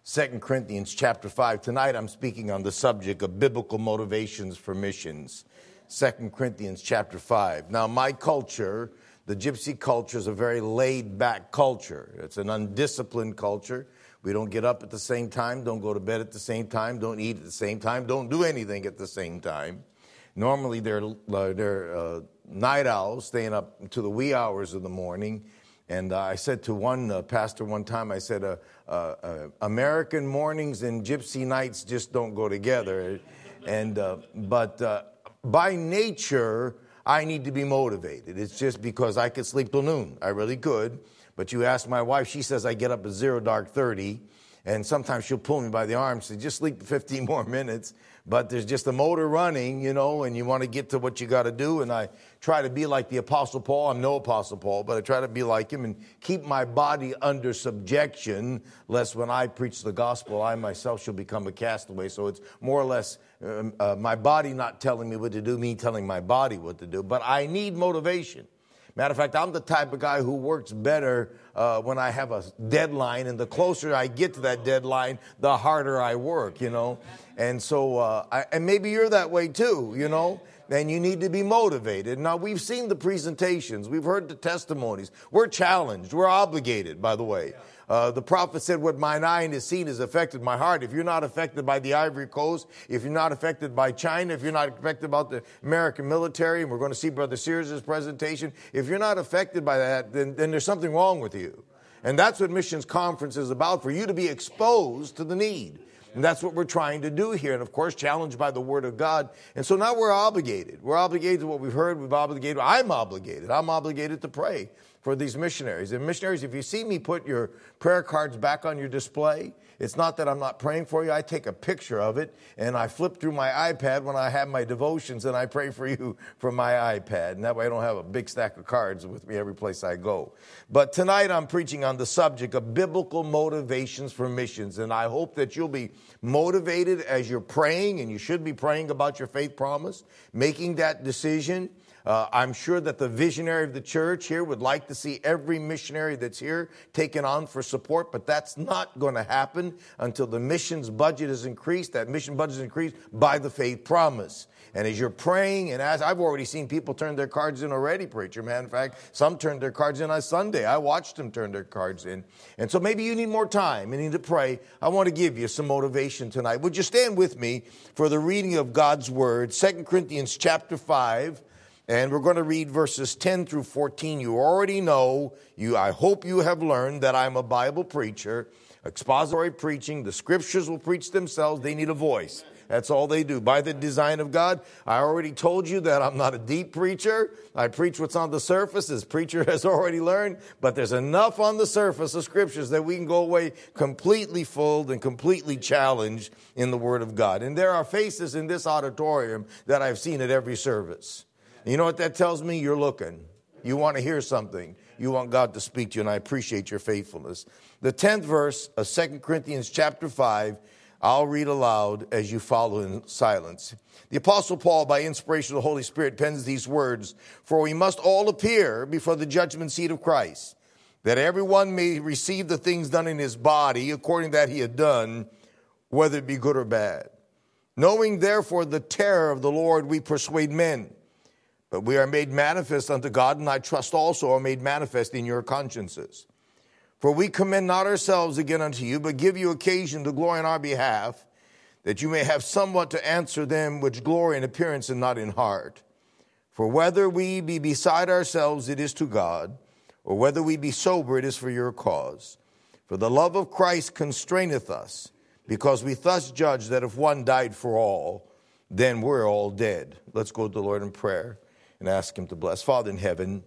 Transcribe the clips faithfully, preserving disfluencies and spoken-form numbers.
Second Corinthians chapter five. Tonight I'm speaking on the subject of biblical motivations for missions. Second Corinthians chapter five. Now my culture, the gypsy culture, is a very laid-back culture. It's an undisciplined culture. We don't get up at the same time, don't go to bed at the same time, don't eat at the same time, don't do anything at the same time. Normally they're, uh, they're uh, night owls, staying up to the wee hours of the morning. And uh, I said to one uh, pastor one time, I said, uh, uh, uh, American mornings and gypsy nights just don't go together. And uh, But uh, by nature, I need to be motivated. It's just because I could sleep till noon. I really could. But you ask my wife, she says I get up at zero dark thirty. And sometimes she'll pull me by the arm and say, just sleep fifteen more minutes. But there's just the motor running, you know, and you want to get to what you got to do. And I try to be like the Apostle Paul. I'm no Apostle Paul, but I try to be like him and keep my body under subjection, lest when I preach the gospel, I myself shall become a castaway. So it's more or less uh, uh, my body not telling me what to do, me telling my body what to do. But I need motivation. Matter of fact, I'm the type of guy who works better uh, when I have a deadline, and the closer I get to that deadline, the harder I work, you know. And so, uh, I, and maybe you're that way too, you know, and you need to be motivated. Now, we've seen the presentations. We've heard the testimonies. We're challenged. We're obligated, by the way. Uh, the prophet said, what mine eye has seen has affected my heart. If you're not affected by the Ivory Coast, if you're not affected by China, if you're not affected by the American military, and we're going to see Brother Sears' presentation, if you're not affected by that, then, then there's something wrong with you. And that's what Missions Conference is about, for you to be exposed to the need. And that's what we're trying to do here. And, of course, challenged by the Word of God. And so now we're obligated. We're obligated to what we've heard. We've obligated. I'm obligated. I'm obligated to pray for these missionaries. And missionaries, if you see me put your prayer cards back on your display, it's not that I'm not praying for you. I take a picture of it, and I flip through my iPad when I have my devotions, and I pray for you from my iPad. And that way I don't have a big stack of cards with me every place I go. But tonight I'm preaching on the subject of biblical motivations for missions. And I hope that you'll be motivated as you're praying, and you should be praying about your faith promise, making that decision. Uh, I'm sure that the visionary of the church here would like to see every missionary that's here taken on for support, but that's not going to happen until the missions budget is increased. That mission budget is increased by the faith promise. And as you're praying, and as I've already seen people turn their cards in already, preacher man. In fact, some turned their cards in on Sunday. I watched them turn their cards in. And so maybe you need more time. You need to pray. I want to give you some motivation tonight. Would you stand with me for the reading of God's Word, Second Corinthians chapter five. And we're going to read verses ten through fourteen. You already know, you. I hope you have learned that I'm a Bible preacher, expository preaching. The scriptures will preach themselves. They need a voice. That's all they do. By the design of God, I already told you that I'm not a deep preacher. I preach what's on the surface, as preacher has already learned. But there's enough on the surface of scriptures that we can go away completely full and completely challenged in the Word of God. And there are faces in this auditorium that I've seen at every service. You know what that tells me? You're looking. You want to hear something. You want God to speak to you, and I appreciate your faithfulness. The tenth verse of Second Corinthians chapter five, I'll read aloud as you follow in silence. The Apostle Paul, by inspiration of the Holy Spirit, pens these words, "For we must all appear before the judgment seat of Christ, that everyone may receive the things done in his body according to that he had done, whether it be good or bad. Knowing therefore the terror of the Lord, we persuade men. But we are made manifest unto God, and I trust also are made manifest in your consciences. For we commend not ourselves again unto you, but give you occasion to glory on our behalf, that you may have somewhat to answer them which glory in appearance and not in heart. For whether we be beside ourselves, it is to God, or whether we be sober, it is for your cause. For the love of Christ constraineth us, because we thus judge that if one died for all, then we're all dead." Let's go to the Lord in prayer and ask him to bless. Father in heaven,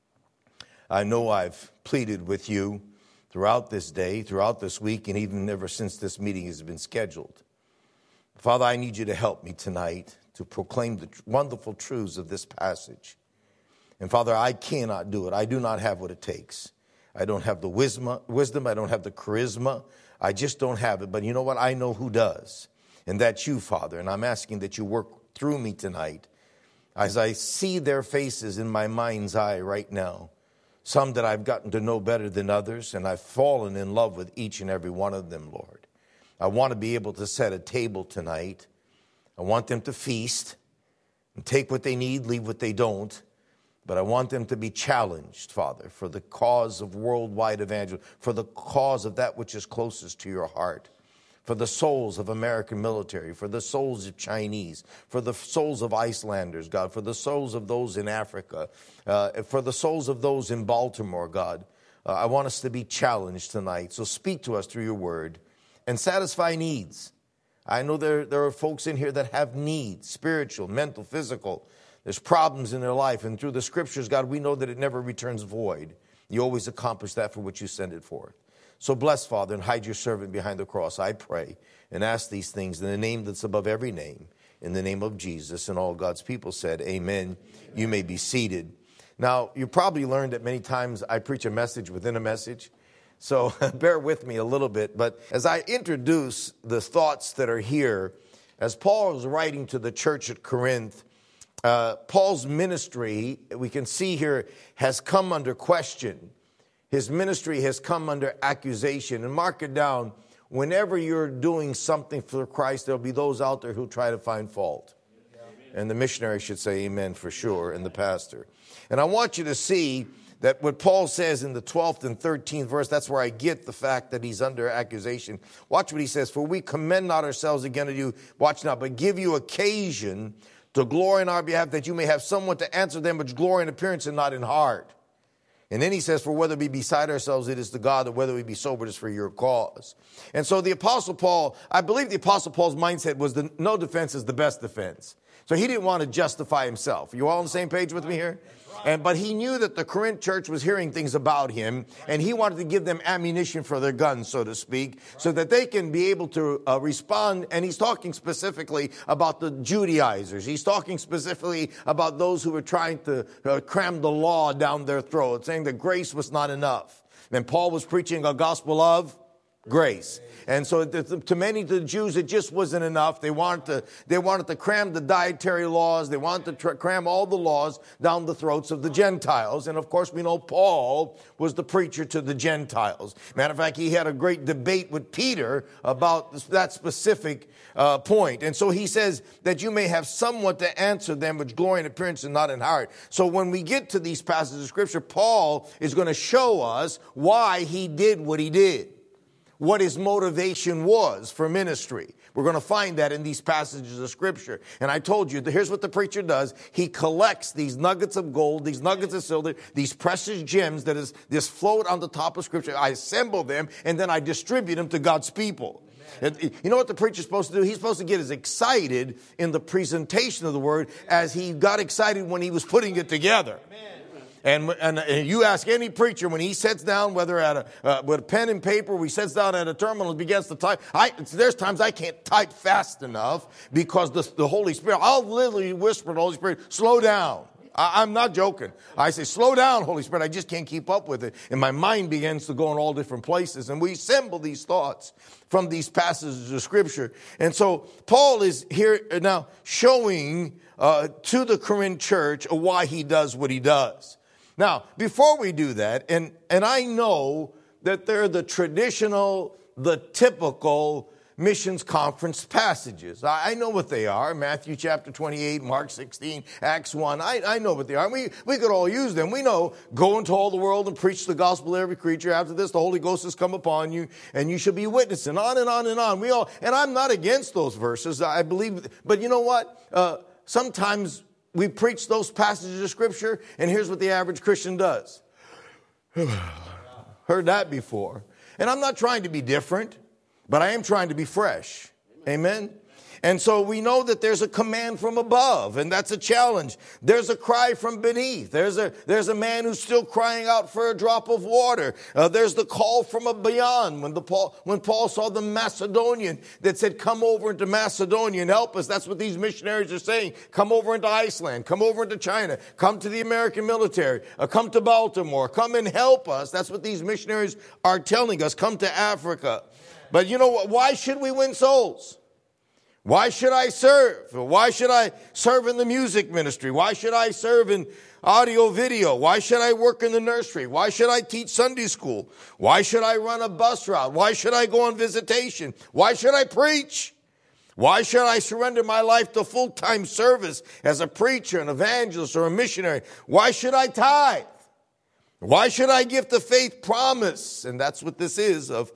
I know I've pleaded with you throughout this day, throughout this week, and even ever since this meeting has been scheduled. Father, I need you to help me tonight to proclaim the wonderful truths of this passage. And Father, I cannot do it. I do not have what it takes. I don't have the wisdom. I don't have the charisma. I just don't have it. But you know what? I know who does. And that's you, Father. And I'm asking that you work through me tonight as I see their faces in my mind's eye right now. Some that I've gotten to know better than others, and I've fallen in love with each and every one of them, Lord. I want to be able to set a table tonight. I want them to feast and take what they need, leave what they don't. But I want them to be challenged, Father, for the cause of worldwide evangelism, for the cause of that which is closest to your heart, for the souls of American military, for the souls of Chinese, for the souls of Icelanders, God, for the souls of those in Africa, uh, for the souls of those in Baltimore, God. Uh, I want us to be challenged tonight. So speak to us through your word and satisfy needs. I know there, there are folks in here that have needs, spiritual, mental, physical. There's problems in their life. And through the scriptures, God, we know that it never returns void. You always accomplish that for which you send it forth. So bless, Father, and hide your servant behind the cross, I pray, and ask these things in the name that's above every name, in the name of Jesus. And all God's people said, amen. You may be seated. Now, you probably learned that many times I preach a message within a message. So bear with me a little bit. But as I introduce the thoughts that are here, as Paul is writing to the church at Corinth, uh, Paul's ministry, we can see here, has come under question. His ministry has come under accusation. And mark it down, whenever you're doing something for Christ, there'll be those out there who try to find fault. And the missionary should say amen for sure, and the pastor. And I want you to see that what Paul says in the twelfth and thirteenth verse, that's where I get the fact that he's under accusation. Watch what he says. For we commend not ourselves again to you, watch not, but give you occasion to glory in our behalf, that you may have someone to answer them which glory in appearance and not in heart. And then he says, for whether we be beside ourselves, it is to God, or whether we be sober, it is for your cause. And so the Apostle Paul, I believe the Apostle Paul's mindset was that no defense is the best defense. So he didn't want to justify himself. You all on the same page with me here? And, but he knew that the Corinth church was hearing things about him, and he wanted to give them ammunition for their guns, so to speak, so that they can be able to uh, respond. And he's talking specifically about the Judaizers. He's talking specifically about those who were trying to uh, cram the law down their throat, saying that grace was not enough. And Paul was preaching a gospel of grace. And so to many of the Jews, it just wasn't enough. They wanted to, they wanted to cram the dietary laws. They wanted to tra- cram all the laws down the throats of the Gentiles. And of course, we know Paul was the preacher to the Gentiles. Matter of fact, he had a great debate with Peter about that specific uh, point. And so he says that you may have someone to answer them which glory in appearance and not in heart. So when we get to these passages of Scripture, Paul is going to show us why he did what he did, what his motivation was for ministry. We're going to find that in these passages of Scripture. And I told you, here's what the preacher does. He collects these nuggets of gold, these nuggets of silver, these precious gems that is this float on the top of Scripture. I assemble them, and then I distribute them to God's people. And you know what the preacher's supposed to do? He's supposed to get as excited in the presentation of the word as he got excited when he was putting it together. Amen. And, and, and you ask any preacher when he sits down, whether at a, uh, with a pen and paper, or he sits down at a terminal and begins to type. I, there's times I can't type fast enough because the, the Holy Spirit, I'll literally whisper to the Holy Spirit, slow down. I, I'm not joking. I say, slow down, Holy Spirit. I just can't keep up with it. And my mind begins to go in all different places. And we assemble these thoughts from these passages of Scripture. And so Paul is here now showing uh, to the Corinth church why he does what he does. Now, before we do that, and, and I know that they're the traditional, the typical missions conference passages. I, I know what they are. Matthew chapter twenty-eight, Mark sixteen, Acts one. I, I know what they are. We, we could all use them. We know, go into all the world and preach the gospel to every creature. After this, the Holy Ghost has come upon you, and you shall be witnessing. On and on and on. We all, and I'm not against those verses. I believe, but you know what? Uh, sometimes we preach those passages of Scripture, and here's what the average Christian does. Heard that before. And I'm not trying to be different, but I am trying to be fresh. Amen? And so we know that there's a command from above, and that's a challenge. There's a cry from beneath. There's a, there's a man who's still crying out for a drop of water. Uh, there's the call from a beyond. When, the Paul, when Paul saw the Macedonian that said, come over into Macedonia and help us. That's what these missionaries are saying. Come over into Iceland. Come over into China. Come to the American military. Uh, come to Baltimore. Come and help us. That's what these missionaries are telling us. Come to Africa. But you know what? Why should we win souls? Why should I serve? Why should I serve in the music ministry? Why should I serve in audio video? Why should I work in the nursery? Why should I teach Sunday school? Why should I run a bus route? Why should I go on visitation? Why should I preach? Why should I surrender my life to full-time service as a preacher, an evangelist, or a missionary? Why should I tithe? Why should I give the faith promise? And that's what this is, of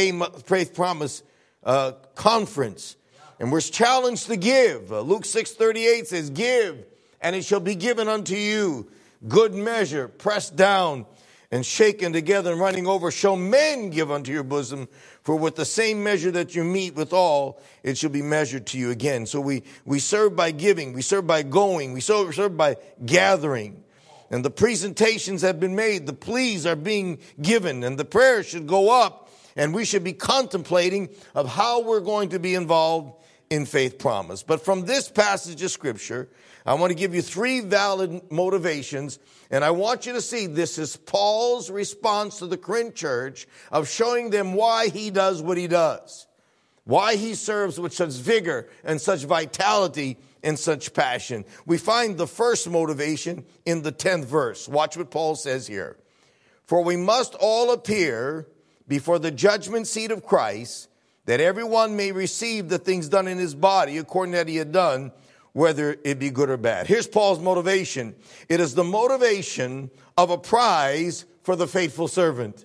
faith promise uh, conference. And we're challenged to give. Uh, Luke six thirty-eight says, give, and it shall be given unto you. Good measure, pressed down and shaken together and running over, shall men give unto your bosom. For with the same measure that you meet withal, it shall be measured to you again. So we, we serve by giving. We serve by going. We serve, serve by gathering. And the presentations have been made. The pleas are being given. And the prayers should go up. And we should be contemplating of how we're going to be involved in faith promise. But from this passage of Scripture, I want to give you three valid motivations. And I want you to see this is Paul's response to the Corinth church of showing them why he does what he does. Why he serves with such vigor and such vitality and such passion. We find the first motivation in the tenth verse. Watch what Paul says here. For we must all appear before the judgment seat of Christ, that everyone may receive the things done in his body according to that he had done, whether it be good or bad. Here's Paul's motivation. It is the motivation of a prize for the faithful servant.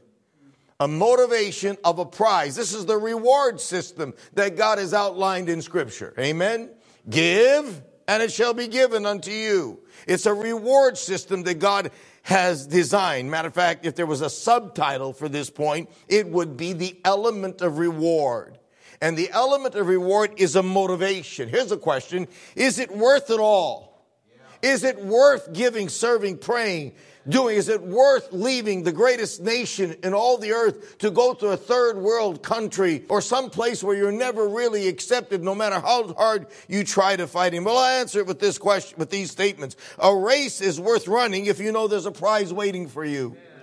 A motivation of a prize. This is the reward system that God has outlined in Scripture. Amen? Give, and it shall be given unto you. It's a reward system that God has designed. Matter of fact, if there was a subtitle for this point, it would be the element of reward. And the element of reward is a motivation. Here's a question. Is it worth it all? Yeah. Is it worth giving, serving, praying, doing? Is it worth leaving the greatest nation in all the earth to go to a third world country or some place where you're never really accepted no matter how hard you try to fight him? Well, I'll answer it with this question, with these statements. A race is worth running if you know there's a prize waiting for you. Yeah.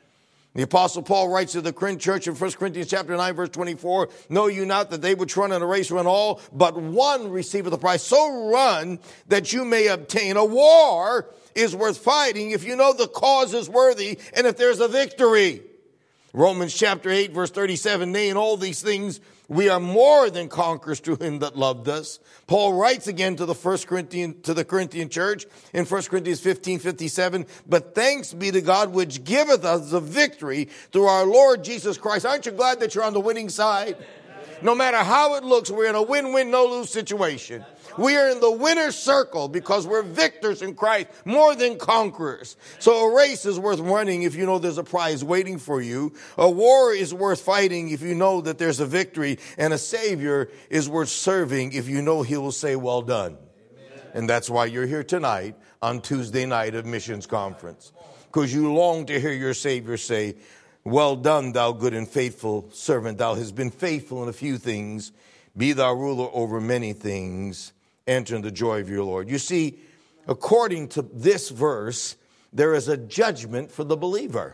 The Apostle Paul writes to the Corinth church in First Corinthians chapter nine, verse twenty-four, know you not that they which run in a race run all, but one receiveth the prize. So run that you may obtain. A war is worth fighting if you know the cause is worthy and if there's a victory. Romans chapter eight, verse thirty-seven, nay, in all these things we are more than conquerors through him that loved us. Paul writes again to the First Corinthian, to the Corinthian church in First Corinthians fifteen, fifty-seven, but thanks be to God which giveth us the victory through our Lord Jesus Christ. Aren't you glad that you're on the winning side? No matter how it looks, we're in a win-win, no-lose situation. We are in the winner's circle because we're victors in Christ, more than conquerors. So a race is worth running if you know there's a prize waiting for you. A war is worth fighting if you know that there's a victory. And a Savior is worth serving if you know he will say, well done. Amen. And that's why you're here tonight on Tuesday night of missions conference. Because you long to hear your Savior say, well done, thou good and faithful servant. Thou hast been faithful in a few things. Be thou ruler over many things. Enter in the joy of your Lord. You see, according to this verse, there is a judgment for the believer.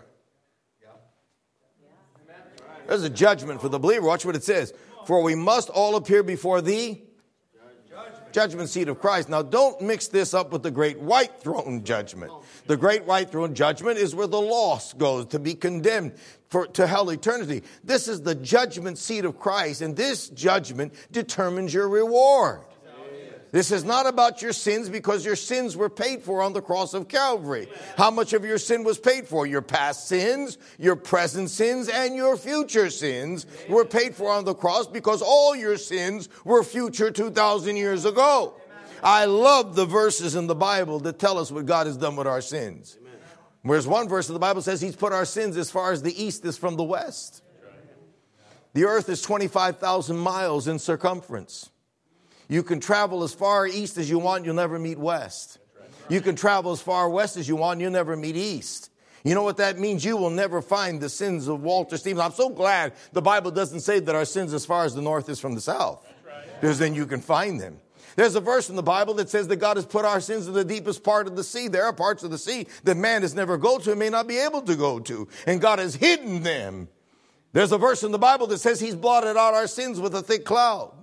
There's a judgment for the believer. Watch what it says. For we must all appear before the judgment seat of Christ. Now, don't mix this up with the great white throne judgment. The great white throne judgment is where the lost goes to be condemned for to hell eternity. This is the judgment seat of Christ, and this judgment determines your reward. This is not about your sins because your sins were paid for on the cross of Calvary. How much of your sin was paid for? Your past sins, your present sins, and your future sins were paid for on the cross because all your sins were future two thousand years ago. I love the verses in the Bible that tell us what God has done with our sins. Whereas one verse of the Bible says he's put our sins as far as the east is from the west. The earth is twenty-five thousand miles in circumference. You can travel as far east as you want, you'll never meet west. You can travel as far west as you want, you'll never meet east. You know what that means? You will never find the sins of Walter Stevens. I'm so glad the Bible doesn't say that our sins as far as the north is from the south. Because then you can find them. There's a verse in the Bible that says that God has put our sins in the deepest part of the sea. There are parts of the sea that man has never go to and may not be able to go to. And God has hidden them. There's a verse in the Bible that says he's blotted out our sins with a thick cloud.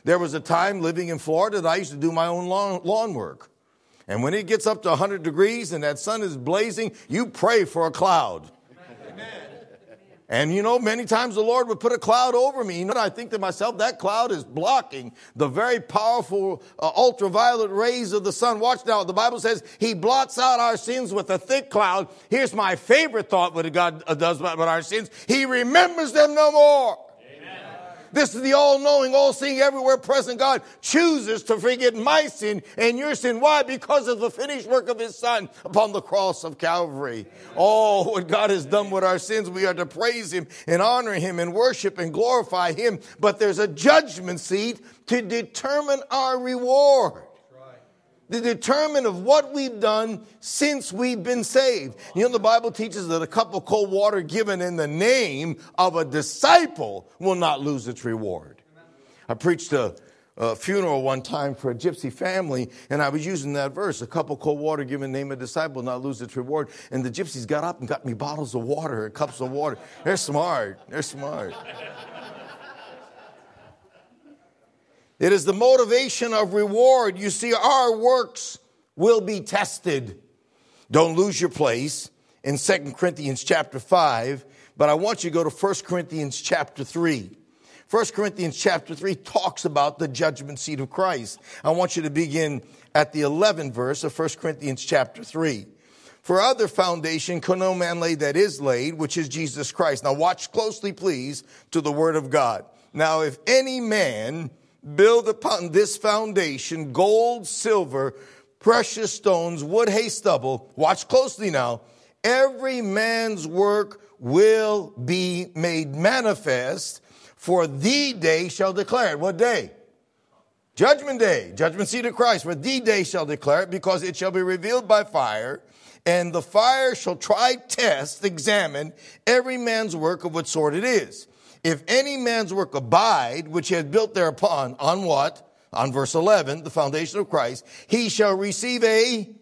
There was a time living in Florida that I used to do my own lawn, lawn work. And when it gets up to one hundred degrees and that sun is blazing, you pray for a cloud. Amen. And, you know, many times the Lord would put a cloud over me. You know, I think to myself, that cloud is blocking the very powerful uh, ultraviolet rays of the sun. Watch now. The Bible says he blots out our sins with a thick cloud. Here's my favorite thought what God does about our sins. He remembers them no more. This is the all-knowing, all-seeing, everywhere present God chooses to forget my sin and your sin. Why? Because of the finished work of his Son upon the cross of Calvary. Oh, what God has done with our sins. We are to praise him and honor him and worship and glorify him. But there's a judgment seat to determine our reward. To determine of what we've done since we've been saved. You know, the Bible teaches that a cup of cold water given in the name of a disciple will not lose its reward. I preached a, a funeral one time for a gypsy family, and I was using that verse, a cup of cold water given in the name of a disciple will not lose its reward. And the gypsies got up and got me bottles of water, cups of water. They're smart. They're smart. It is the motivation of reward. You see, our works will be tested. Don't lose your place in Second Corinthians chapter five, but I want you to go to First Corinthians chapter three. First Corinthians chapter three talks about the judgment seat of Christ. I want you to begin at the eleventh verse of First Corinthians chapter three. For other foundation can no man lay that is laid, which is Jesus Christ. Now watch closely, please, to the word of God. Now if any man build upon this foundation gold, silver, precious stones, wood, hay, stubble. Watch closely now. Every man's work will be made manifest, for the day shall declare it. What day? Judgment day. Judgment seat of Christ. For the day shall declare it, because it shall be revealed by fire. And the fire shall try, test, examine every man's work of what sort it is. If any man's work abide, which he has built thereupon, on what? On verse eleven, the foundation of Christ, he shall receive a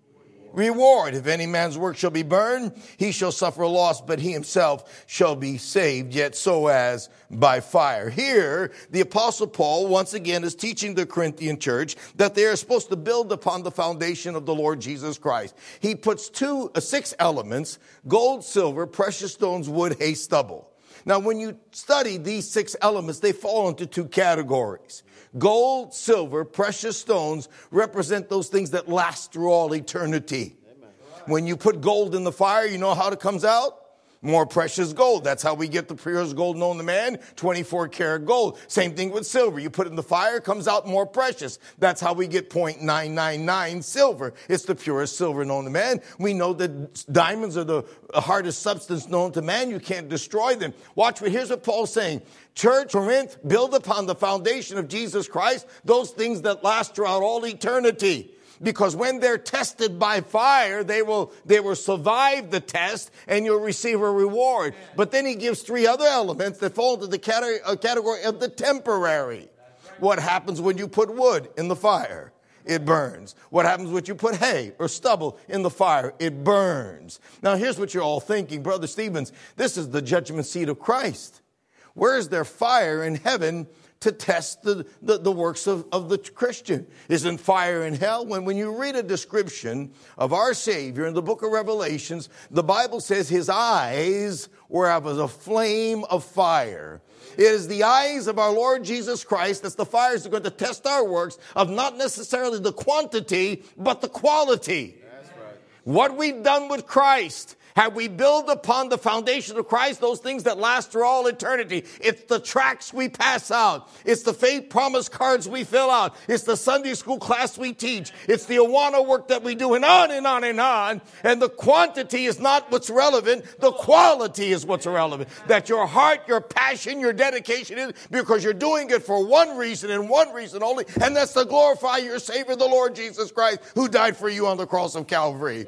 reward. If any man's work shall be burned, he shall suffer a loss, but he himself shall be saved, yet so as by fire. Here, the Apostle Paul, once again, is teaching the Corinthian church that they are supposed to build upon the foundation of the Lord Jesus Christ. He puts two, uh, six elements, gold, silver, precious stones, wood, hay, stubble. Now, when you study these six elements, they fall into two categories. Gold, silver, precious stones represent those things that last through all eternity. Amen. When you put gold in the fire, you know how it comes out? More precious gold. That's how we get the purest gold known to man, twenty-four karat gold. Same thing with silver. You put it in the fire, it comes out more precious. That's how we get zero point nine nine nine silver. It's the purest silver known to man. We know that diamonds are the hardest substance known to man. You can't destroy them. Watch, but here's what Paul's saying. Church, Corinth, build upon the foundation of Jesus Christ, those things that last throughout all eternity. Because when they're tested by fire, they will, they will survive the test and you'll receive a reward. But then he gives three other elements that fall into the category, uh, category of the temporary. What happens when you put wood in the fire? It burns. What happens when you put hay or stubble in the fire? It burns. Now here's what you're all thinking. Brother Stevens, this is the judgment seat of Christ. Where is there fire in heaven to test the, the, the works of, of the Christian? Isn't fire in hell? When, when you read a description of our Savior in the book of Revelations, the Bible says his eyes were as a flame of fire. It is the eyes of our Lord Jesus Christ that's the fires that are going to test our works of not necessarily the quantity, but the quality. That's right. What we've done with Christ. Have we built upon the foundation of Christ those things that last through all eternity? It's the tracts we pass out. It's the faith promise cards we fill out. It's the Sunday school class we teach. It's the Awana work that we do, and on and on and on. And the quantity is not what's relevant. The quality is what's relevant. That your heart, your passion, your dedication is because you're doing it for one reason and one reason only, and that's to glorify your Savior, the Lord Jesus Christ, who died for you on the cross of Calvary.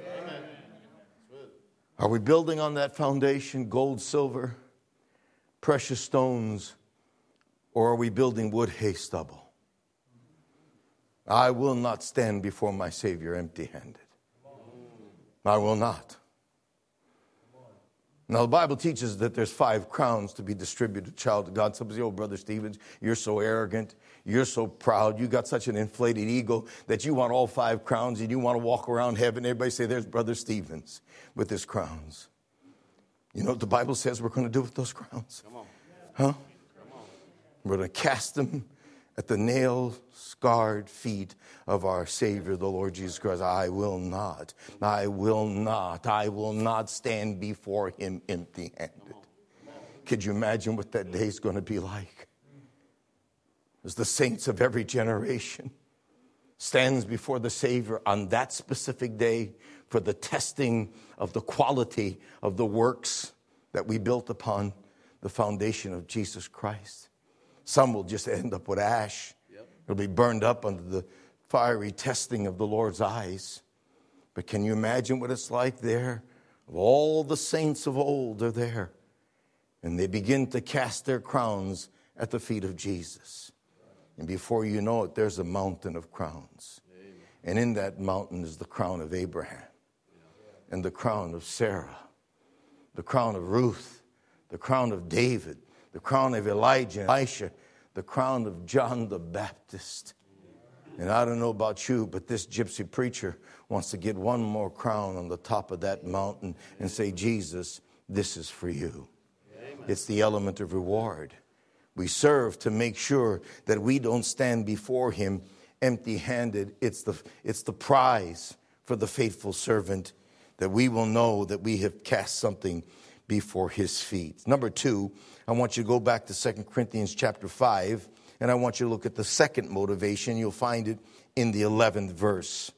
Are we building on that foundation, gold, silver, precious stones, or are we building wood, hay, stubble? I will not stand before my Savior empty-handed. I will not. Now, the Bible teaches that there's five crowns to be distributed, child of God. Some say, oh, Brother Stevens, you're so arrogant. You're so proud. You got such an inflated ego that you want all five crowns and you want to walk around heaven. Everybody say, there's Brother Stevens with his crowns. You know what the Bible says we're going to do with those crowns? Come on. Huh? Come on. We're going to cast them at the nail-scarred feet of our Savior, the Lord Jesus Christ. I will not, I will not, I will not stand before him empty-handed. Could you imagine what that day is going to be like? As the saints of every generation stands before the Savior on that specific day for the testing of the quality of the works that we built upon the foundation of Jesus Christ. Some will just end up with ash. Yep. It'll be burned up under the fiery testing of the Lord's eyes. But can you imagine what it's like there? All the saints of old are there. And they begin to cast their crowns at the feet of Jesus. And before you know it, there's a mountain of crowns. Amen. And in that mountain is the crown of Abraham. Yeah. And the crown of Sarah. The crown of Ruth. The crown of David. The crown of Elijah and Elisha, the crown of John the Baptist. And I don't know about you, but this gypsy preacher wants to get one more crown on the top of that mountain and say, Jesus, this is for you. Amen. It's the element of reward. We serve to make sure that we don't stand before him empty-handed. It's the, it's the prize for the faithful servant that we will know that we have cast something before his feet. Number two, I want you to go back to Second Corinthians chapter five, and I want you to look at the second motivation. You'll find it in the eleventh verse.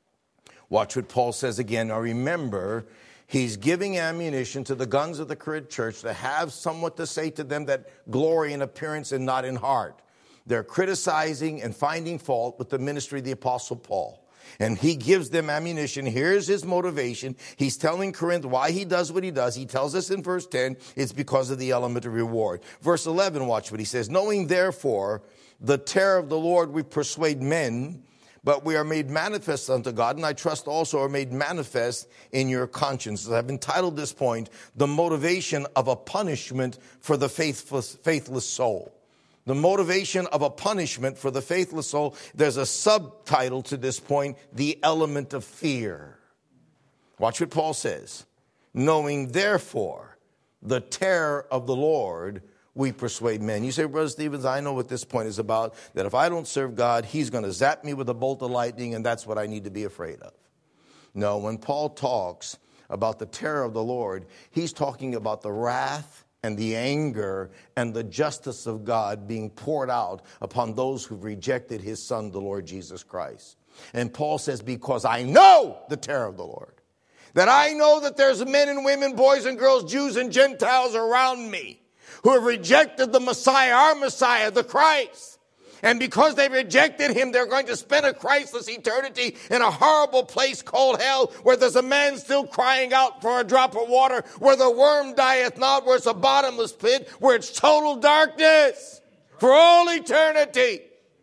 Watch what Paul says again. Now remember, he's giving ammunition to the guns of the Corinth church to have somewhat to say to them that glory in appearance and not in heart. They're criticizing and finding fault with the ministry of the Apostle Paul. And he gives them ammunition. Here's his motivation. He's telling Corinth why he does what he does. He tells us in verse ten, it's because of the element of reward. Verse eleven, watch what he says. Knowing therefore the terror of the Lord, we persuade men, but we are made manifest unto God, and I trust also are made manifest in your consciences. I've entitled this point, The Motivation of a Punishment for the Faithless, faithless Soul. The motivation of a punishment for the faithless soul. There's a subtitle to this point, the element of fear. Watch what Paul says. Knowing therefore the terror of the Lord, we persuade men. You say, Brother Stevens, I know what this point is about. That if I don't serve God, he's going to zap me with a bolt of lightning, and that's what I need to be afraid of. No, when Paul talks about the terror of the Lord, he's talking about the wrath and the anger and the justice of God being poured out upon those who've rejected his son, the Lord Jesus Christ. And Paul says, because I know the terror of the Lord, that I know that there's men and women, boys and girls, Jews and Gentiles around me who have rejected the Messiah, our Messiah, the Christ. And because they rejected him, they're going to spend a Christless eternity in a horrible place called hell, where there's a man still crying out for a drop of water, where the worm dieth not, where it's a bottomless pit, where it's total darkness for all eternity.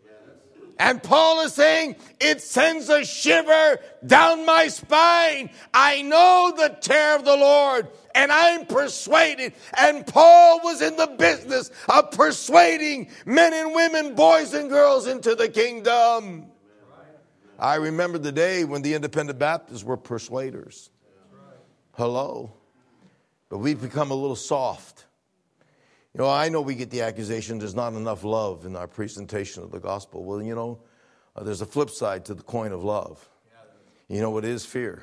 And Paul is saying, it sends a shiver down my spine. I know the terror of the Lord, and I'm persuaded. And Paul was in the business of persuading men and women, boys and girls into the kingdom. I remember the day when the independent Baptists were persuaders. Hello. But we've become a little soft. You know, I know we get the accusation there's not enough love in our presentation of the gospel. Well, you know, uh, there's a flip side to the coin of love. You know what is fear?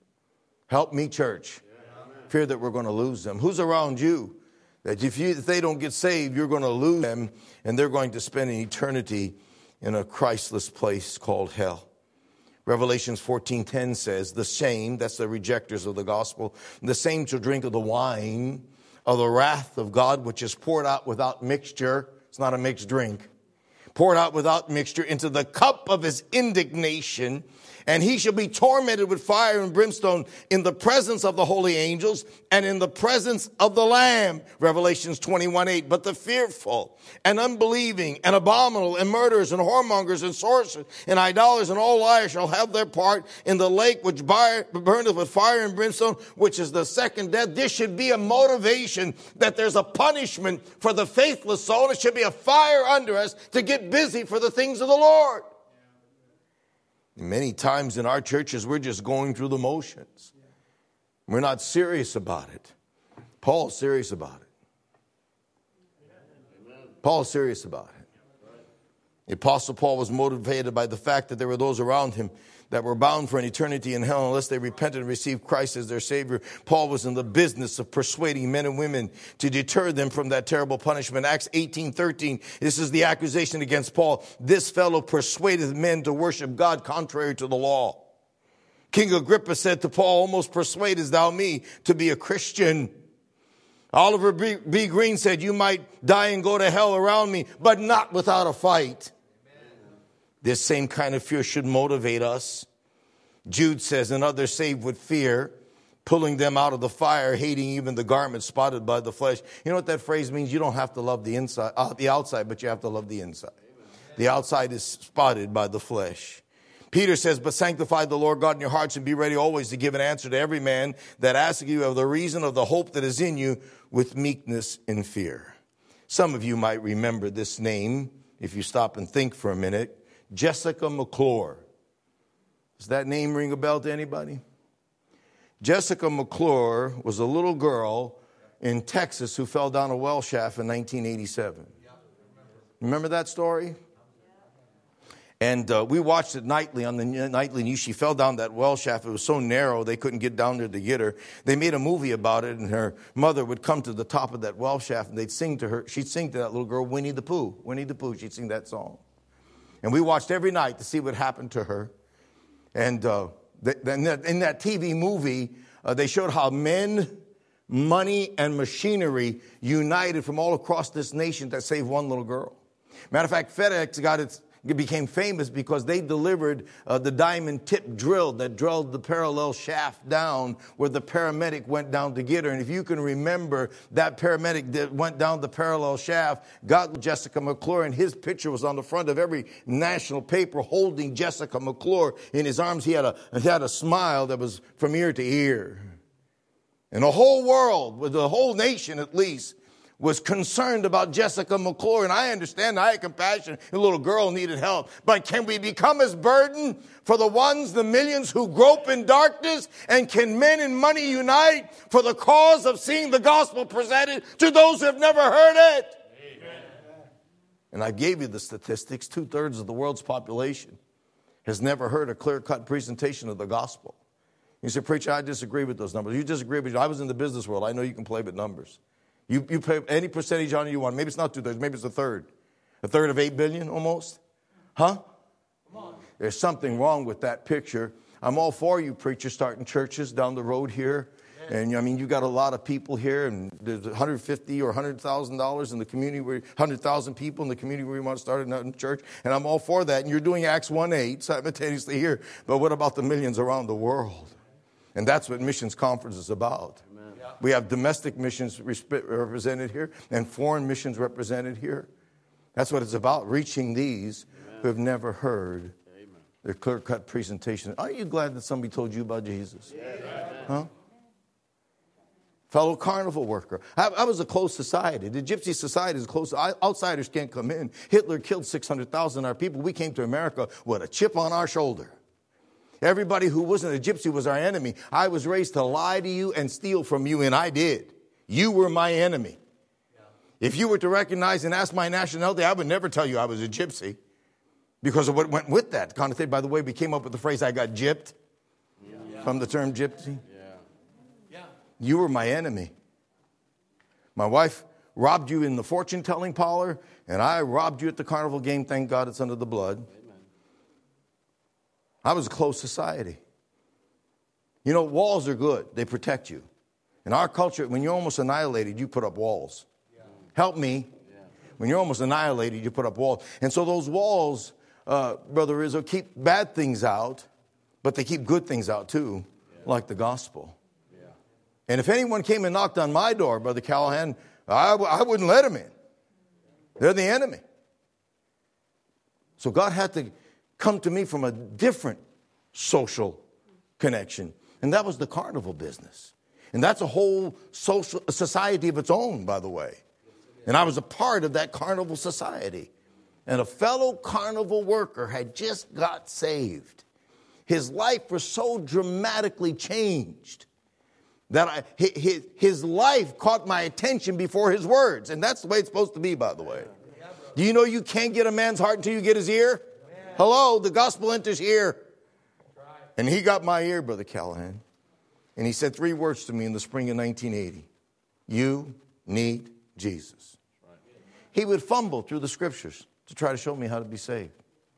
Help me, church. Fear that we're going to lose them. Who's around you? That if, you, if they don't get saved, you're going to lose them, and they're going to spend an eternity in a Christless place called hell. Revelations fourteen ten says, the same, that's the rejectors of the gospel, the same shall drink of the wine of the wrath of God, which is poured out without mixture. It's not a mixed drink. poured out without mixture into the cup of his indignation. And he shall be tormented with fire and brimstone in the presence of the holy angels and in the presence of the Lamb. Revelations twenty-one eight. But the fearful and unbelieving and abominable and murderers and whoremongers and sorcerers and idolaters and all liars shall have their part in the lake which burneth with fire and brimstone, which is the second death. This should be a motivation that there's a punishment for the faithless soul. It should be a fire under us to get busy for the things of the Lord. Many times in our churches, we're just going through the motions. We're not serious about it. Paul's serious about it. Paul's serious about it. The Apostle Paul was motivated by the fact that there were those around him that were bound for an eternity in hell unless they repented and received Christ as their Savior. Paul was in the business of persuading men and women to deter them from that terrible punishment. Acts eighteen thirteen, this is the accusation against Paul. This fellow persuaded men to worship God contrary to the law. King Agrippa said to Paul, almost persuadest thou me to be a Christian. Oliver B. B. Green said, you might die and go to hell around me, but not without a fight. This same kind of fear should motivate us. Jude says, and others saved with fear, pulling them out of the fire, hating even the garment spotted by the flesh. You know what that phrase means? You don't have to love the inside, uh, the outside, but you have to love the inside. Amen. The outside is spotted by the flesh. Peter says, but sanctify the Lord God in your hearts and be ready always to give an answer to every man that asks you of the reason of the hope that is in you with meekness and fear. Some of you might remember this name if you stop and think for a minute. Jessica McClure. Does that name ring a bell to anybody? Jessica McClure was a little girl in Texas who fell down a well shaft in nineteen eighty-seven. Remember that story? And uh, we watched it nightly on the nightly news. She fell down that well shaft. It was so narrow they couldn't get down there to get her. They made a movie about it, and her mother would come to the top of that well shaft, and they'd sing to her. She'd sing to that little girl, Winnie the Pooh. Winnie the Pooh. She'd sing that song. And we watched every night to see what happened to her. And uh, in that T V movie, uh, they showed how men, money, and machinery united from all across this nation to save one little girl. Matter of fact, FedEx got its It became famous because they delivered uh, the diamond tip drill that drilled the parallel shaft down where the paramedic went down to get her. And if you can remember, that paramedic that went down the parallel shaft got Jessica McClure, and his picture was on the front of every national paper holding Jessica McClure in his arms. He had a, he had a smile that was from ear to ear. And the whole world, the whole nation at least, was concerned about Jessica McClure. And I understand, I had compassion. The little girl needed help. But can we become his burden for the ones, the millions who grope in darkness? And can men and money unite for the cause of seeing the gospel presented to those who have never heard it? Amen. And I gave you the statistics. Two-thirds of the world's population has never heard a clear-cut presentation of the gospel. You say, preacher, I disagree with those numbers. You disagree with, I was in the business world. I know you can play with numbers. You, you pay any percentage on it you want. Maybe it's not two-thirds. Maybe it's a third. A third of eight billion almost. Huh? Come on. There's something wrong with that picture. I'm all for you, preachers, starting churches down the road here. Yeah. And, I mean, you got a lot of people here, and there's one hundred fifty or one hundred thousand dollars in the community, where one hundred thousand people in the community where you want to start a church. And I'm all for that. And you're doing Acts one eight simultaneously here. But what about the millions around the world? And that's what Missions Conference is about. We have domestic missions represented here and foreign missions represented here. That's what it's about, reaching these Amen. Who have never heard Amen. Their clear-cut presentation. Aren't you glad that somebody told you about Jesus? Yes. Huh? Fellow carnival worker. I, I was a closed society. The Gypsy society is closed. Outsiders can't come in. Hitler killed six hundred thousand of our people. We came to America with a chip on our shoulder. Everybody who wasn't a gypsy was our enemy. I was raised to lie to you and steal from you, and I did. You were my enemy. Yeah. If you were to recognize and ask my nationality, I would never tell you I was a gypsy because of what went with that. Connotated, by the way, we came up with the phrase, I got gypped, yeah. from the term gypsy. Yeah. Yeah. You were my enemy. My wife robbed you in the fortune-telling parlor, and I robbed you at the carnival game. Thank God it's under the blood. I was a closed society. You know, walls are good. They protect you. In our culture, when you're almost annihilated, you put up walls. Yeah. Help me. Yeah. When you're almost annihilated, you put up walls. And so those walls, uh, Brother Rizzo, keep bad things out, but they keep good things out too, yeah. like the gospel. Yeah. And if anyone came and knocked on my door, Brother Callahan, I, I wouldn't let them in. They're the enemy. So God had to come to me from a different social connection. And that was the carnival business. And that's a whole social society of its own, by the way. And I was a part of that carnival society. And a fellow carnival worker had just got saved. His life was so dramatically changed that I, his, his life caught my attention before his words. And that's the way it's supposed to be, by the way. Do you know you can't get a man's heart until you get his ear? Hello, the gospel enters here. And he got my ear, Brother Callahan. And he said three words to me in the spring of nineteen eighty. You need Jesus. He would fumble through the scriptures to try to show me how to be saved.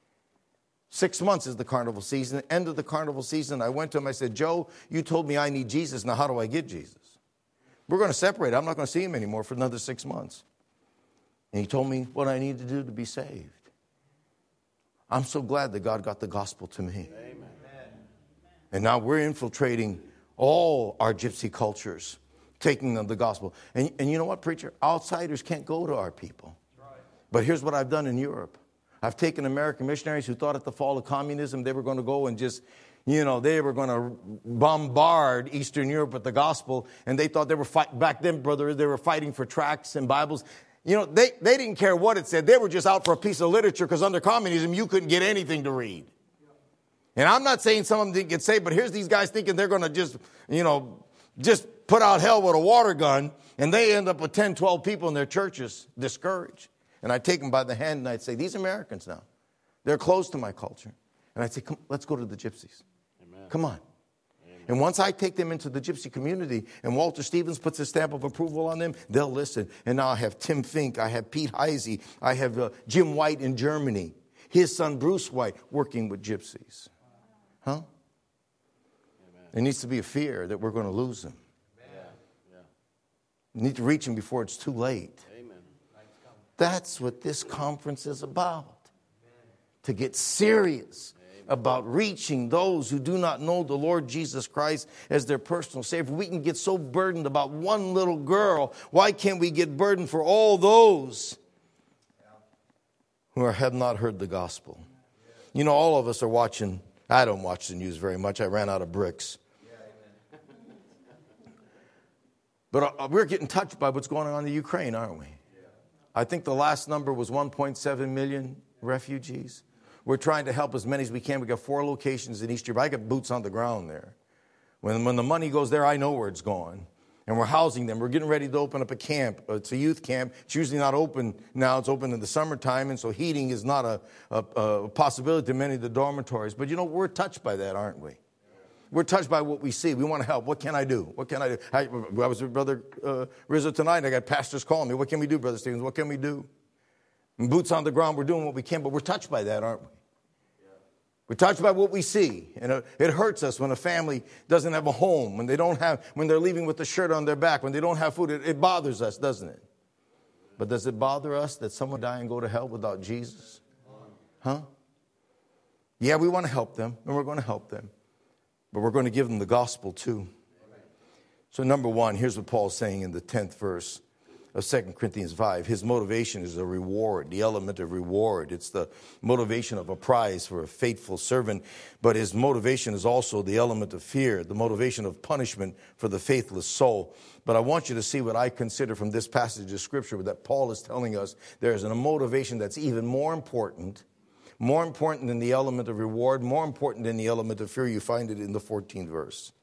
Six months is the carnival season. End of the carnival season, I went to him. I said, Joe, you told me I need Jesus. Now how do I get Jesus? We're going to separate. I'm not going to see him anymore for another six months. And he told me what I need to do to be saved. I'm so glad that God got the gospel to me. Amen. And now we're infiltrating all our gypsy cultures, taking them the gospel. And, and you know what, preacher? Outsiders can't go to our people. But here's what I've done in Europe. I've taken American missionaries who thought at the fall of communism they were going to go and just, you know, they were going to bombard Eastern Europe with the gospel. And they thought they were fighting, back then, brother, they were fighting for tracts and Bibles. You know, they, they didn't care what it said. They were just out for a piece of literature because under communism, you couldn't get anything to read. And I'm not saying some of them didn't get saved, but here's these guys thinking they're going to just, you know, just put out hell with a water gun. And they end up with ten, twelve people in their churches discouraged. And I'd take them by the hand and I'd say, these Americans now, they're close to my culture. And I'd say, come, let's go to the gypsies. Amen. Come on. Amen. And once I take them into the gypsy community and Walter Stevens puts a stamp of approval on them, they'll listen. And now I have Tim Fink, I have Pete Heisey, I have uh, Jim White in Germany, his son Bruce White working with gypsies. Huh? Amen. There needs to be a fear that we're going to lose them. Yeah. Yeah. You need to reach them before it's too late. Amen. That's what this conference is about. Amen. To get serious Amen. About reaching those who do not know the Lord Jesus Christ as their personal Savior. We can get so burdened about one little girl. Why can't we get burdened for all those who are, have not heard the gospel? You know, all of us are watching. I don't watch the news very much. I ran out of bricks. Yeah, but uh, we're getting touched by what's going on in Ukraine, aren't we? Yeah. I think the last number was one point seven million refugees. We're trying to help as many as we can. We got four locations in East Europe. I got boots on the ground there. When, when the money goes there, I know where it's going. And we're housing them. We're getting ready to open up a camp. It's a youth camp. It's usually not open now. It's open in the summertime, and so heating is not a, a, a possibility in many of the dormitories. But, you know, we're touched by that, aren't we? We're touched by what we see. We want to help. What can I do? What can I do? I, I was with Brother uh, Rizzo tonight, and I got pastors calling me. What can we do, Brother Stevens? What can we do? And boots on the ground, we're doing what we can, but we're touched by that, aren't we? We're touched by what we see, and it hurts us when a family doesn't have a home, when they don't have, when they're leaving with the shirt on their back, when they don't have food. It, it bothers us, doesn't it? But does it bother us that someone die and go to hell without Jesus? Huh? Yeah, we want to help them, and we're going to help them, but we're going to give them the gospel too. So number one, here's what Paul's saying in the tenth verse of Second Corinthians five. His motivation is a reward, the element of reward. It's the motivation of a prize for a faithful servant. But his motivation is also the element of fear, the motivation of punishment for the faithless soul. But I want you to see what I consider from this passage of Scripture that Paul is telling us. There's a motivation that's even more important, more important than the element of reward, more important than the element of fear. You find it in the fourteenth verse.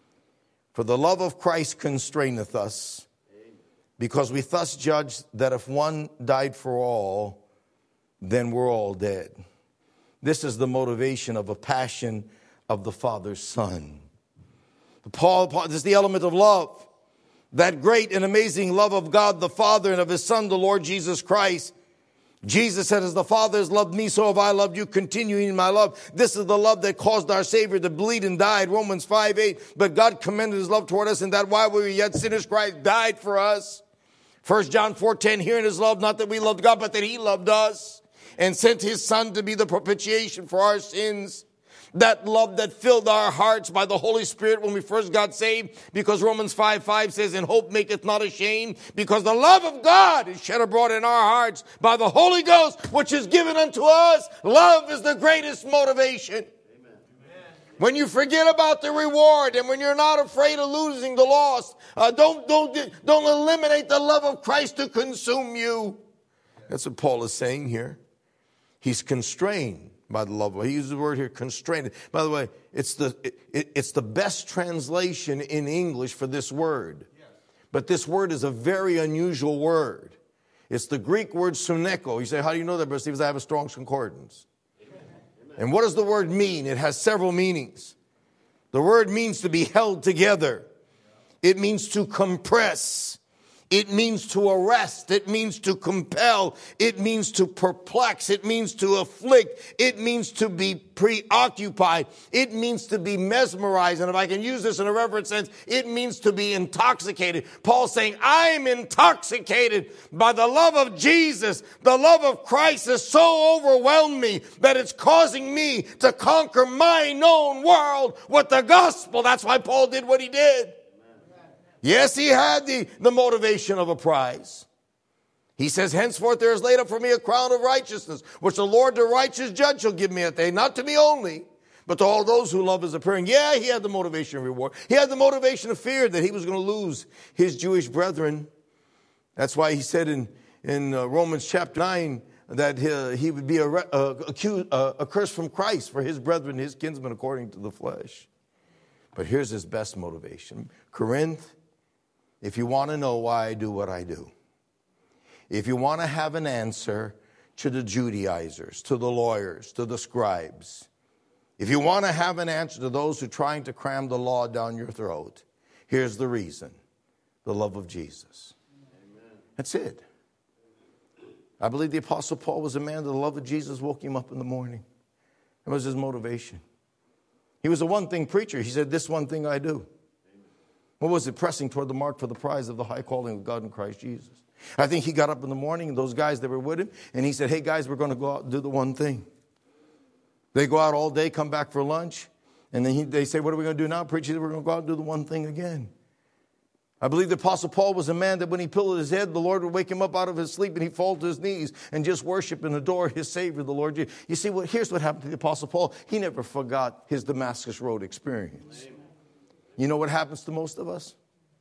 For the love of Christ constraineth us, because we thus judge that if one died for all, then we're all dead. This is the motivation of a passion of the Father's Son. Paul, Paul, this is the element of love. That great and amazing love of God the Father and of His Son, the Lord Jesus Christ. Jesus said, as the Father has loved me, so have I loved you, continuing in my love. This is the love that caused our Savior to bleed and died. Romans five eight. But God commended His love toward us, and that while we were yet sinners, Christ died for us. First John four ten, herein is love, not that we loved God, but that he loved us and sent his son to be the propitiation for our sins. That love that filled our hearts by the Holy Spirit when we first got saved, because Romans five five says, and hope maketh not ashamed, because the love of God is shed abroad in our hearts by the Holy Ghost, which is given unto us. Love is the greatest motivation. Amen. When you forget about the reward and when you're not afraid of losing the lost, uh, don't, don't, don't eliminate the love of Christ to consume you. That's what Paul is saying here. He's constrained by the love of God. He uses the word here, constrained. By the way, it's the it, it, it's the best translation in English for this word. Yes. But this word is a very unusual word. It's the Greek word suneko. You say, how do you know that, Brother Steve? Because I have a strong concordance. Amen. And what does the word mean? It has several meanings. The word means to be held together. It means to compress. It means to arrest. It means to compel. It means to perplex. It means to afflict. It means to be preoccupied. It means to be mesmerized. And if I can use this in a reverent sense, it means to be intoxicated. Paul's saying, I am intoxicated by the love of Jesus. The love of Christ has so overwhelmed me that it's causing me to conquer my known world with the gospel. That's why Paul did what he did. Yes, he had the, the motivation of a prize. He says, henceforth there is laid up for me a crown of righteousness, which the Lord the righteous judge shall give me at that day, not to me only, but to all those who love his appearing. Yeah, he had the motivation of reward. He had the motivation of fear that he was going to lose his Jewish brethren. That's why he said in, in uh, Romans chapter nine that he, he would be a, uh, accused, uh, accursed from Christ for his brethren, his kinsmen, according to the flesh. But here's his best motivation. Corinth, if you want to know why I do what I do, if you want to have an answer to the Judaizers, to the lawyers, to the scribes, if you want to have an answer to those who are trying to cram the law down your throat, here's the reason: the love of Jesus. Amen. That's it. I believe the Apostle Paul was a man that the love of Jesus woke him up in the morning. That was his motivation. He was a one-thing preacher. He said, this one thing I do. What was it? Pressing toward the mark for the prize of the high calling of God in Christ Jesus. I think he got up in the morning, and those guys that were with him, and he said, hey, guys, we're going to go out and do the one thing. They go out all day, come back for lunch, and then he, they say, what are we going to do now? Preacher, we're going to go out and do the one thing again. I believe the Apostle Paul was a man that when he pillowed his head, the Lord would wake him up out of his sleep, and he'd fall to his knees and just worship and adore his Savior, the Lord Jesus. You see, what? Here's what happened to the Apostle Paul. He never forgot his Damascus Road experience. Amen. You know what happens to most of us?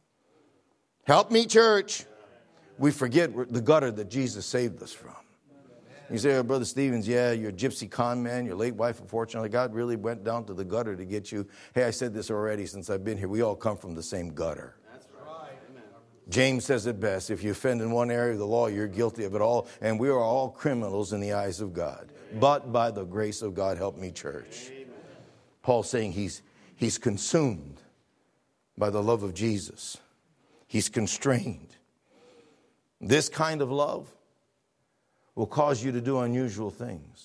Help me, church. We forget the gutter that Jesus saved us from. You say, oh, Brother Stevens, yeah, you're a gypsy con man. Your late wife, unfortunately, God really went down to the gutter to get you. Hey, I said this already since I've been here. We all come from the same gutter. That's right. James says it best. If you offend in one area of the law, you're guilty of it all. And we are all criminals in the eyes of God. But by the grace of God, help me, church. Amen. Paul's saying he's, he's consumed by the love of Jesus. He's constrained. This kind of love will cause you to do unusual things.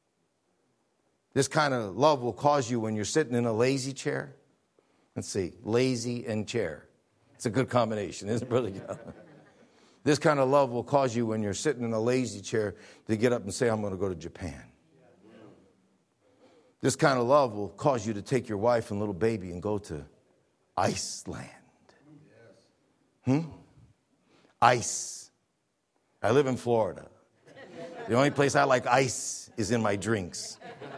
This kind of love will cause you when you're sitting in a lazy chair. Let's see, lazy and chair. It's a good combination, isn't it, Brother Galvin? This kind of love will cause you when you're sitting in a lazy chair to get up and say, I'm going to go to Japan. This kind of love will cause you to take your wife and little baby and go to Iceland. Hmm? Ice. I live in Florida. The only place I like ice is in my drinks.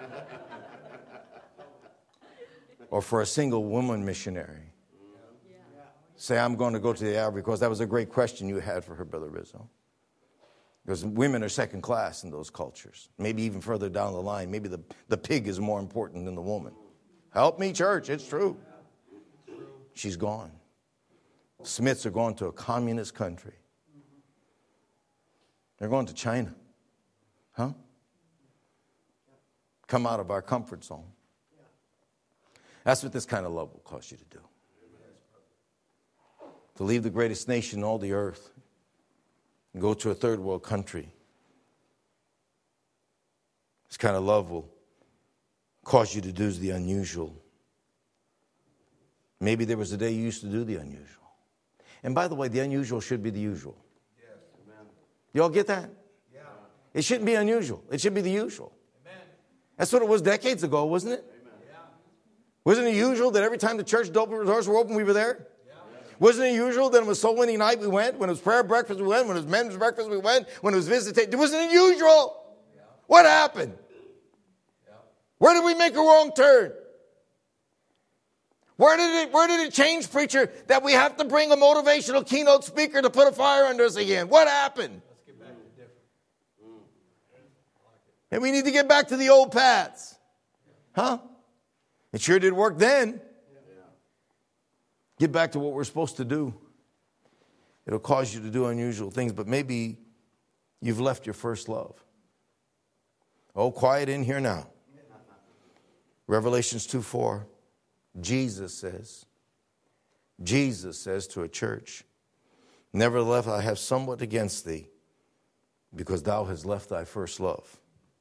Or for a single woman missionary. Say, I'm going to go to the Ivory Coast. That was a great question you had for her, Brother Rizzo. Because women are second class in those cultures. Maybe even further down the line. Maybe the, the pig is more important than the woman. Help me, church. It's true. She's gone. Smiths are going to a communist country. They're going to China. Huh? Come out of our comfort zone. That's what this kind of love will cause you to do. To leave the greatest nation in all the earth and go to a third world country. This kind of love will cause you to do the unusual. Maybe there was a day you used to do the unusual. And by the way, the unusual should be the usual. You all get that? Yeah. It shouldn't be unusual. It should be the usual. Amen. That's what it was decades ago, wasn't it? Amen. Yeah. Wasn't it usual that every time the church doors were open, we were there? Yeah. Wasn't it usual that it was soul winning night we went? When it was prayer breakfast we went? When it was men's breakfast we went? When it was visitation? Wasn't it usual? Yeah. What happened? Yeah. Where did we make a wrong turn? Where did it, where did it change, preacher, that we have to bring a motivational keynote speaker to put a fire under us again? What happened? Let's get back to different. Mm. And we need to get back to the old paths. Huh? It sure did work then. Yeah. Get back to what we're supposed to do. It'll cause you to do unusual things, but maybe you've left your first love. Oh, quiet in here now. Revelations two four. Jesus says, Jesus says to a church, nevertheless, I have somewhat against thee, because thou hast left thy first love.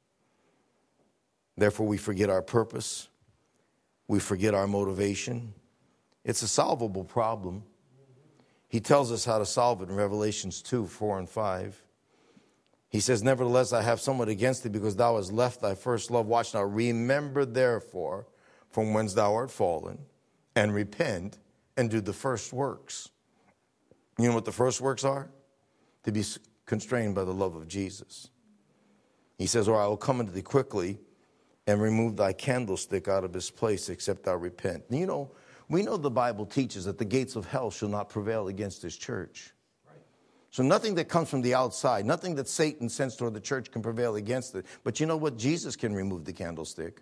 Therefore, we forget our purpose. We forget our motivation. It's a solvable problem. He tells us how to solve it in Revelations two, four, and five. He says, nevertheless, I have somewhat against thee, because thou hast left thy first love. Watch now. Remember, therefore, from whence thou art fallen, and repent, and do the first works. You know what the first works are? To be constrained by the love of Jesus. He says, or I will come unto thee quickly, and remove thy candlestick out of his place, except thou repent. And you know, we know the Bible teaches that the gates of hell shall not prevail against his church. Right. So nothing that comes from the outside, nothing that Satan sends toward the church can prevail against it. But you know what? Jesus can remove the candlestick.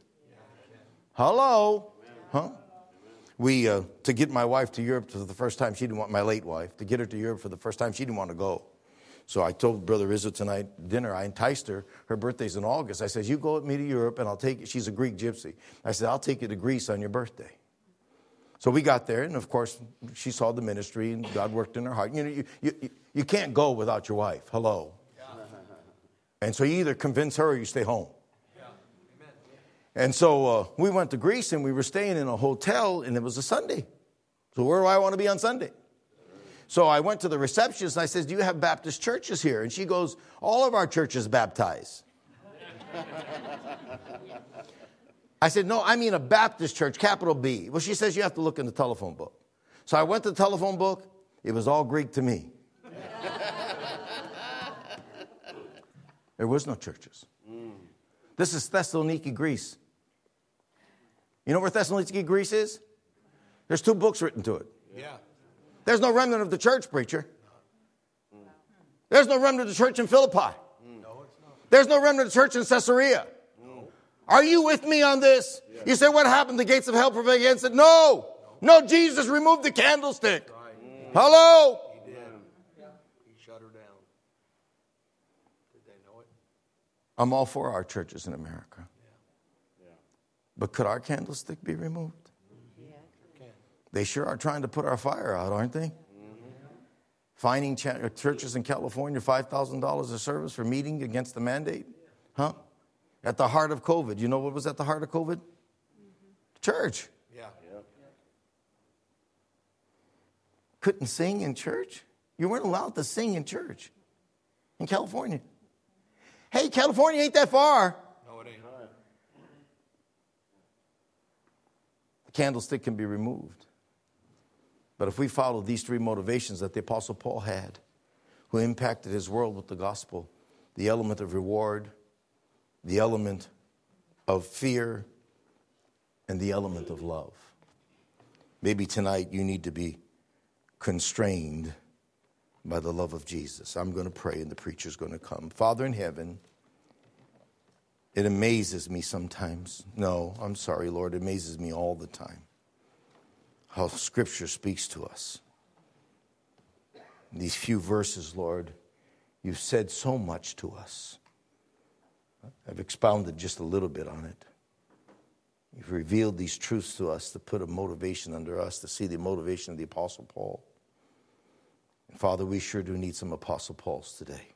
Hello? Huh? We, uh, to get my wife to Europe for the first time, she didn't want, my late wife, to get her to Europe for the first time, she didn't want to go. So I told Brother Rizzo tonight, dinner, I enticed her. Her birthday's in August. I said, you go with me to Europe and I'll take you. She's a Greek gypsy. I said, I'll take you to Greece on your birthday. So we got there, and of course, she saw the ministry, and God worked in her heart. You know, you, you, you can't go without your wife. Hello. Yeah. And so you either convince her or you stay home. And so uh, we went to Greece, and we were staying in a hotel, and it was a Sunday. So where do I want to be on Sunday? So I went to the receptionist, and I said, do you have Baptist churches here? And she goes, all of our churches baptize. I said, no, I mean a Baptist church, capital B. Well, she says, you have to look in the telephone book. So I went to the telephone book. It was all Greek to me. There was no churches. This is Thessaloniki, Greece. You know where Thessaloniki, Greece is? There's two books written to it. Yeah. There's no remnant of the church, preacher. There's no remnant of the church in Philippi. No, it's not. There's no remnant of the church in Caesarea. No. Are you with me on this? Yeah. You say, what happened? The gates of hell prevail against it? No. No, Jesus removed the candlestick. Right. Mm. Hello? He did. Yeah. He shut her down. Did they know it? I'm all for our churches in America. But could our candlestick be removed? Yeah. They sure are trying to put our fire out, aren't they? Mm-hmm. Fining ch- churches in California five thousand dollars a service for meeting against the mandate? Huh? At the heart of COVID. You know what was at the heart of COVID? Mm-hmm. Church. Yeah. yeah. Couldn't sing in church? You weren't allowed to sing in church in California. Hey, California ain't that far. Candlestick can be removed. But if we follow these three motivations that the Apostle Paul had, who impacted his world with the gospel, the element of reward, the element of fear, and the element of love. Maybe tonight you need to be constrained by the love of Jesus. I'm going to pray and the preacher's going to come. Father in heaven, it amazes me sometimes. No, I'm sorry, Lord. It amazes me all the time how Scripture speaks to us. In these few verses, Lord, you've said so much to us. I've expounded just a little bit on it. You've revealed these truths to us to put a motivation under us, to see the motivation of the Apostle Paul. And Father, we sure do need some Apostle Pauls today.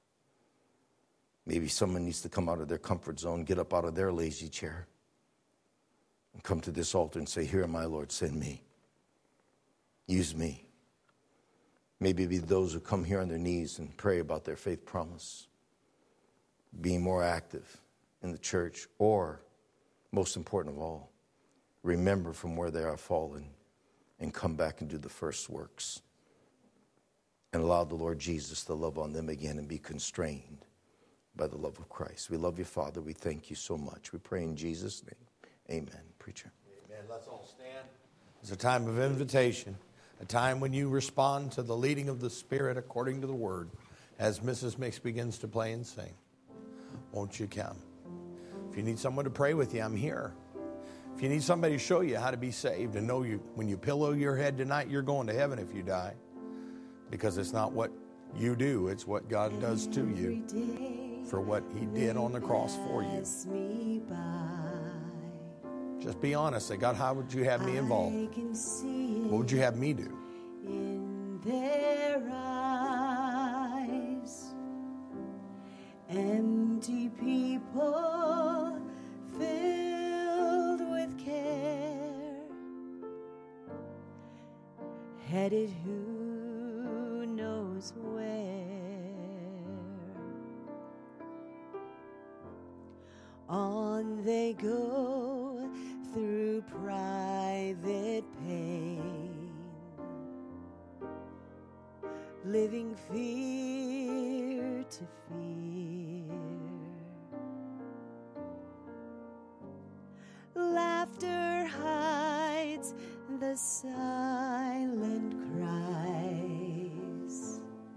Maybe someone needs to come out of their comfort zone, get up out of their lazy chair, and come to this altar and say, here, my Lord, send me. Use me. Maybe be those who come here on their knees and pray about their faith promise, being more active in the church, or, most important of all, remember from where they are fallen and come back and do the first works and allow the Lord Jesus to love on them again and be constrained by the love of Christ. We love you, Father. We thank you so much. We pray in Jesus' name. Amen. Preacher. Amen. Let's all stand. It's a time of invitation, a time when you respond to the leading of the Spirit according to the Word. As Missus Mix begins to play and sing, won't you come? If you need someone to pray with you, I'm here. If you need somebody to show you how to be saved and know you, when you pillow your head tonight, you're going to heaven if you die. Because it's not what you do, it's what God does to you for what He did on the cross for you. Just be honest. Say, God, how would you have me involved? What would you have me do? In their eyes, empty people filled with care, headed who knows where. On they go through private pain, living fear to fear. Laughter hides the silent cries.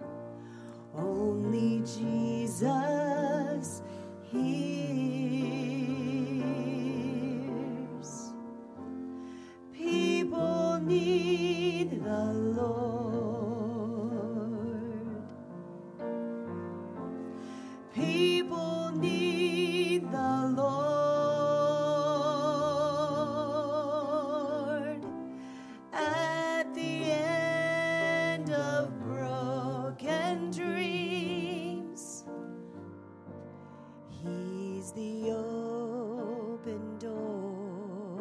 Only Jesus hears. People need the Lord. People need the Lord. At the end of broken dreams, He's the open door.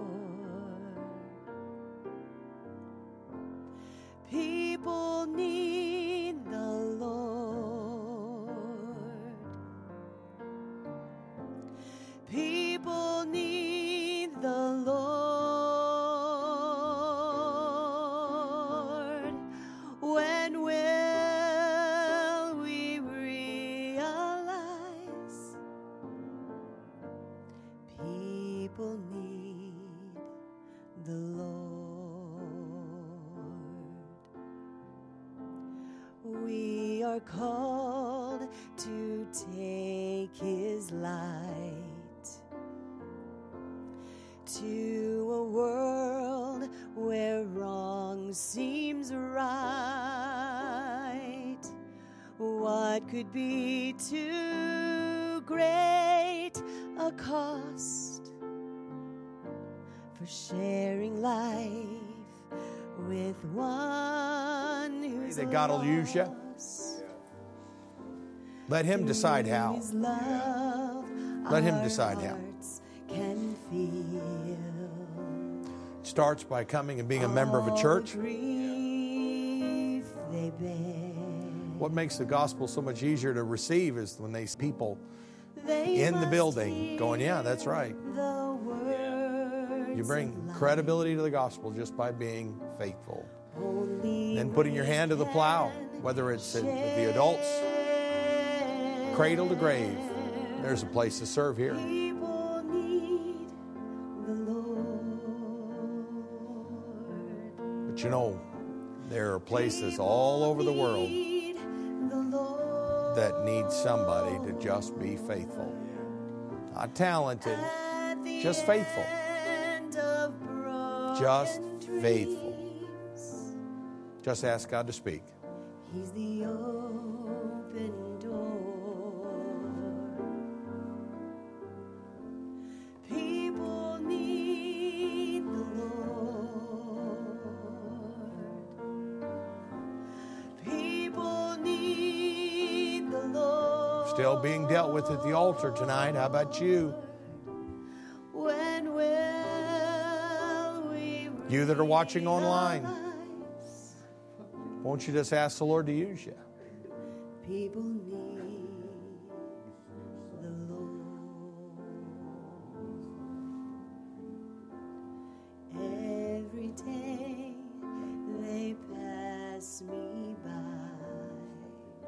People need the Lord. People need the Lord. When will we realize people need the Lord? We are called to take His light to a world where wrong seems right. What could be too great a cost for sharing life with one who's That God will use you. lost? Let Him decide how. His love Let Him our decide how. hearts can feel. It starts by coming and being a member of a church. All the grief they bear. What makes the gospel so much easier to receive is when they see people They in the must building hear going, yeah, that's right. the words You bring of life. credibility to the gospel just by being faithful. Only Then putting your we hand to the plow, can whether it's at the adults, share. cradle to grave. There's a place to serve here. People need the Lord. But you know, there are places all over the world Need the Lord. that need somebody to just be faithful. Not talented, At the just faithful. end of broken Just faithful. dreams, Just ask God to speak. He's the open door. People need the Lord. People need the Lord. Still being dealt with at the altar tonight. How about you? When will we You that are watching online. realize Won't you just ask the Lord to use you? People need the Lord. Every day they pass me by.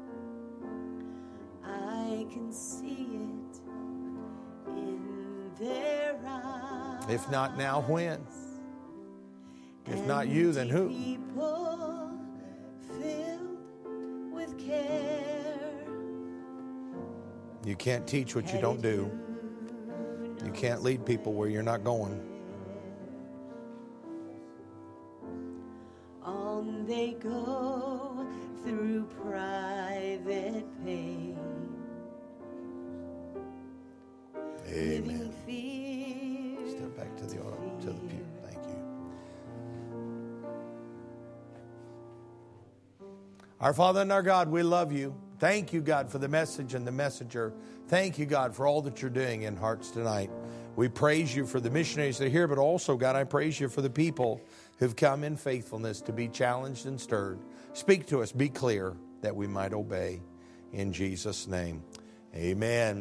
I can see it in their eyes. If not now, when? If not you, then who? People filled with care. You can't teach what you don't do. You can't lead people where you're not going. On they go through private pain. Living Amen. fear. Step back to the to the pew. Thank you. Our Father and our God, we love you. Thank you, God, for the message and the messenger. Thank you, God, for all that you're doing in hearts tonight. We praise you for the missionaries that are here, but also, God, I praise you for the people who've come in faithfulness to be challenged and stirred. Speak to us, be clear, that we might obey. In Jesus' name, amen.